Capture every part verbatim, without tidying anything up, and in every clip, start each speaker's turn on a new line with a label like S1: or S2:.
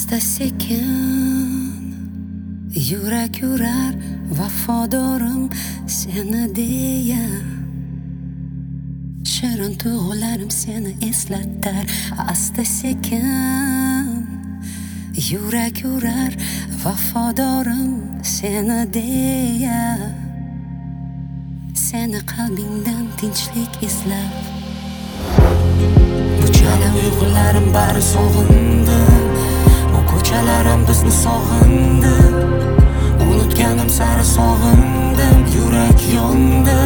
S1: Asta sekin yurak yurar vafodorim seni deya. Shirin tuyg'ularim seni eslatar. Asta sekin yurak yurar vafodorim seni deya. Seni qalbingdan tinchlik izlab. Bu chala uyg'ularim bari sog'indi. Bu ko'chalarim bizni sog'indi. Unutganim sari sog'indim, yurak yondi.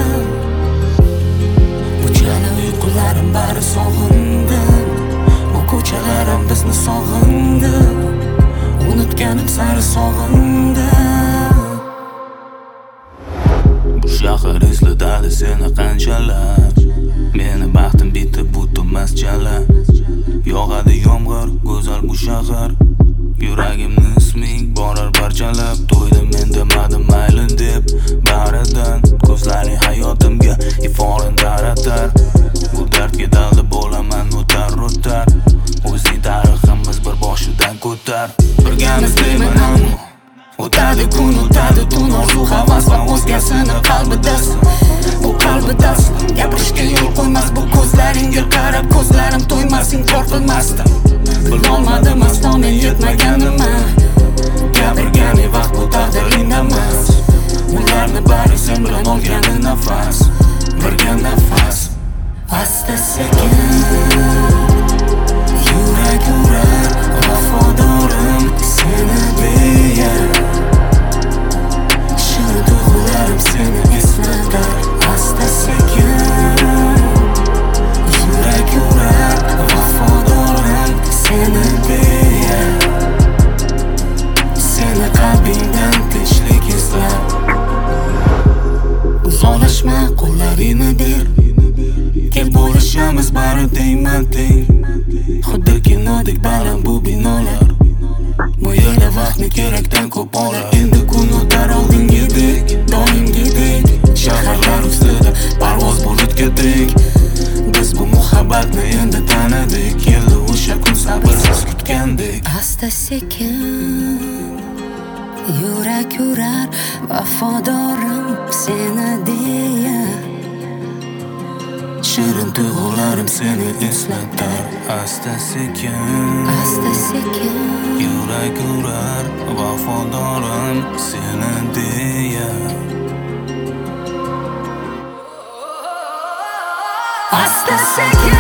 S1: Bu chala uyg'ularim bari sog'indi. Bu ko'chalarim bizni sog'indi. Unutganim sari sog'indim.
S2: Bu shahar eslatadi seni qanchalar. Meni baxtim bitib bu to'mas chala. Yog'adi yomg'ir, go'zal bu shahar. Yuragimni isming borar parchalab. To'ydim men demadim mayli deb baridan. Ko'zlaring hayotimga iforin taratar. Bu dardga dalda bo'laman o'tar o'tar. O'zing tariximiz bir boshidan ko'tar. Birgamiz deyman ammo o'tadi kun, o'tadi tun. Orzu havas va o'zgasini qalbidasan. Bu qalbidasan. Gapirishga yo'l qo'ymas bu ko'zlaringga qarab. Ko'zlarim to'ymas, inkor qilmasdim. Bilolmadim aslo men yetmaganimman. Gapirgani vaqt bu taqdiringda emas. Ularni bari sen bilan olgani nafas. Birga nafas. Asta sekin yurak yurar vafodorim seni deya. Shirin tuyg'ularim seni eslatar. Asta sekin yurak yurar vafodorim seni deya. Seni qalbingdan tinchlik izlab. Uzoqlashma, qo'llaringni ber. Kel bo'lishamiz bari deyman teng. Xuddi kinodek baland bu binolar. Bu yerda vaqtni kerakdan ko'p olar. Endi kun o'tar oldingidek, doimgidek. Shaharlar ustida parvoz bulutga teng. Biz bu muhabbatni endi tanidik. Keldi o'sha kun sabrsiz kutgandek.
S1: Asta sekin yurak yurar vafodorim seni deya.
S2: Shirin tuyg'ularim seni eslatar. Asta sekin
S1: Asta sekin
S2: yurak yurar vafodorim seni deya.
S1: Asta sekin